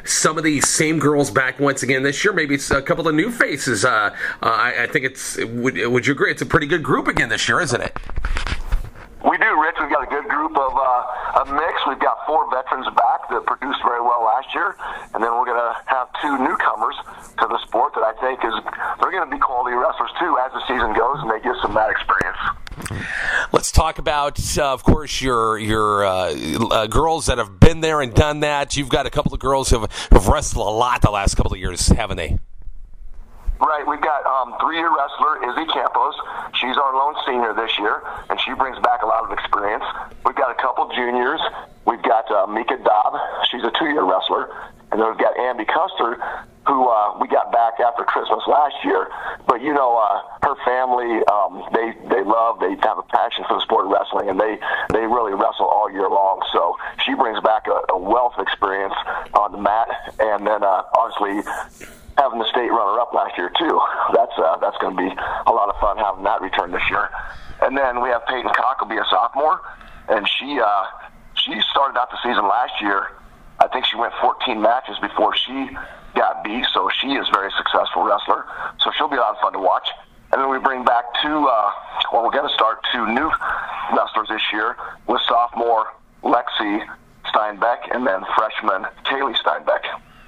some of these same girls back once again this year? Maybe it's a couple of new faces. I think would you agree? It's a pretty good group again this year, isn't it? We do, Rich. We've got a good group of a mix. We've got 4 veterans back that produced very well last year, and then we're going to have 2 newcomers to the sport that I think they're going to be quality wrestlers too as the season goes, and they get some of that experience. Let's talk about, of course, your girls that have been there and done that. You've got a couple of girls who have wrestled a lot the last couple of years, haven't they? Right, we've got 3-year wrestler Izzy Campos. She's our lone senior this year, and she brings back a lot of experience. We've got a couple juniors. We've got Mika Dobb. She's a 2-year wrestler. And then we've got Ambi Custer, who we got back after Christmas last year. But, her family, they have a passion for the sport of wrestling, and they really wrestle all year long. So she brings back a wealth of experience on the mat. And then, obviously, having the state runner-up last year too. That's going to be a lot of fun having that return this year. And then we have Peyton Cock will be a sophomore, and she started out the season last year. I think she went 14 matches before she got beat, so she is a very successful wrestler. So she'll be a lot of fun to watch. And then we bring back we're going to start 2 new wrestlers this year with sophomore Lexi Steinbeck and then freshman Kaylee Steinbeck.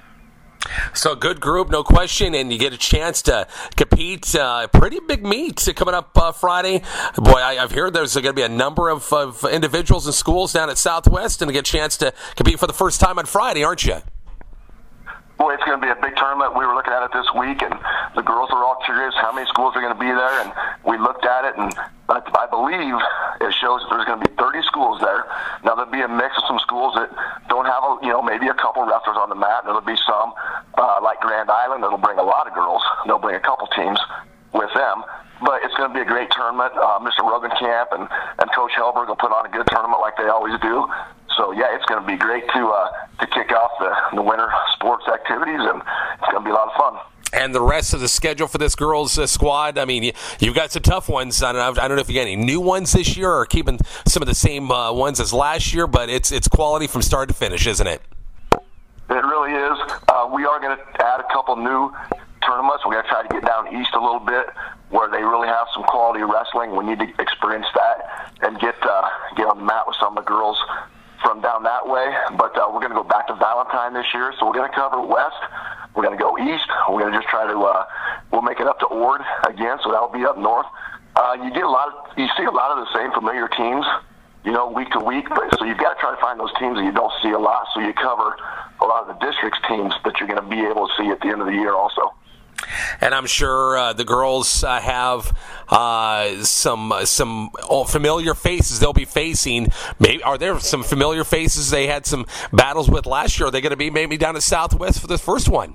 So good group, no question, and you get a chance to compete. Pretty big meet coming up Friday. Boy, I've heard there's going to be a number of individuals and schools down at Southwest, and to get a chance to compete for the first time on Friday, aren't you? Boy, it's going to be a big tournament. We were looking at it this week, and the girls were all curious how many schools are going to be there, and we looked at it, and I believe it shows that there's going to be 30 schools there. Now, there'll be a mix of some schools that don't have, maybe a couple wrestlers on the mat, and there'll be some, like Grand Island, that'll bring a lot of girls. They'll bring a couple teams with them. But it's going to be a great tournament. Mr. Rogenkamp and Coach Helberg will put on a good tournament like they always do. So, yeah, it's going to be great to kick off the winter sports activities, and it's going to be a lot of fun. And the rest of the schedule for this girls' squad, I mean, you've got some tough ones. I don't know if you got any new ones this year or keeping some of the same ones as last year, but it's quality from start to finish, isn't it? It really is. We are going to add a couple new tournaments. We're going to try to get down east a little bit where they really have some quality wrestling. We need to experience that and get on the mat with some of the girls from down that way. But we're going to go back to Valentine this year, so we're going to cover west. We're going to go east. We're going to just try to we'll make it up to Ord again, so that'll be up north. You see a lot of the same familiar teams, week to week. But so you've got to try to find those teams that you don't see a lot, so you cover a lot of the district's teams that you're going to be able to see at the end of the year also. And I'm sure the girls have some familiar faces they'll be facing. Maybe are there some familiar faces they had some battles with last year? Are they going to be maybe down at Southwest for the first one?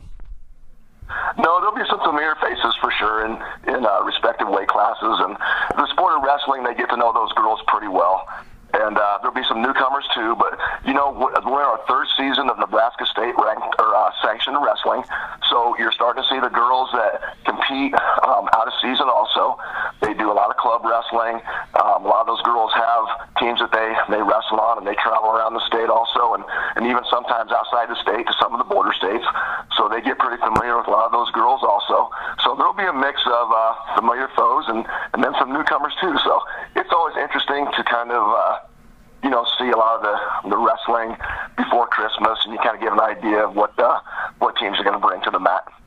No, there'll be some familiar faces for sure in respective weight classes. And the sport of wrestling, they get to know those girls pretty well. And there'll be some newcomers too, but we're in our 3rd season of Nebraska State ranked or sanctioned wrestling, so you're starting to see the girls that compete out of season. Also, they do a lot of club wrestling. A lot of those girls have teams that they wrestle on, and they travel around the state also, and even sometimes outside the state to some of the border states. So they get pretty familiar with a lot of those girls also. So there'll be a mix of familiar foes and then some newcomers too. So it's always interesting to kind of see a lot of the wrestling before Christmas, and you kind of get an idea of what teams are going to bring to the mat.